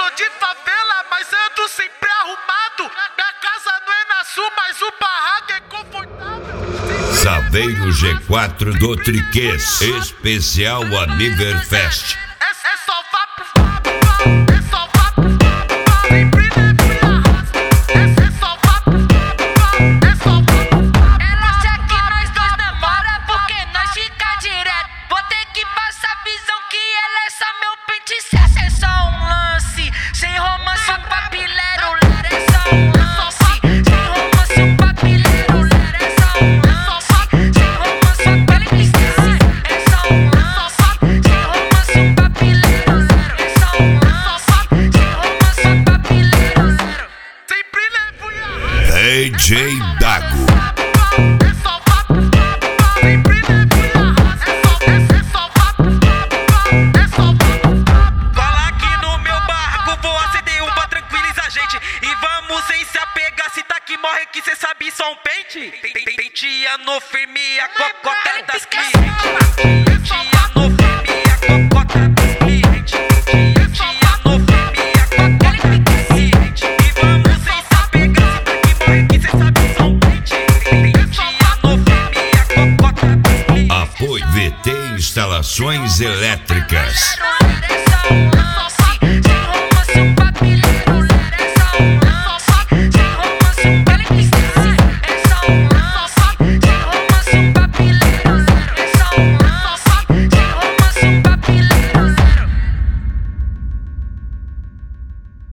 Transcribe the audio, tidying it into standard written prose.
sou de favela, mas ando sempre arrumado. Minha casa não é na sul, mas o barraco é confortável. Saveiro G4 do Triquês, especial Aniverfest. É só vá pro Fábio, é só vá pro Fábio. Sempre leve a raça. É só vá pro Fábio, é só vá pro Fábio. Ela acha que nós dois namora porque nós fica direto. Vou ter que passar a visão que ela é só meu pente certo. É só um lance, sem romance, um papilero. É só um lance, sem romance, um papilero. É só um lance, sem romance, um papilero. É só um lance, sem romance, um papilero. É só um lance, sem romance, um papilero. Sempre levo a raça. DJ Dago. É só vá pro Fábio. Sempre levo a raça. É só vá pro Fábio. É só vá pro Fábio. Cola aqui no meu barraco, vou acender um pra tranquilizar a gente. E vamos sem se apegar, se tá que morre que cê sabe só um pente. Penteia no firme, a cocota das clientes. Penteia no firme, a cocota das clientes. Penteia no firme, a cocota das clientes. E vamos sem se apegar, se tá que morre que cê sabe só um pente. Penteia no firme, a cocota das clientes. Apoio VT Instalações Elétricas. É só um lance.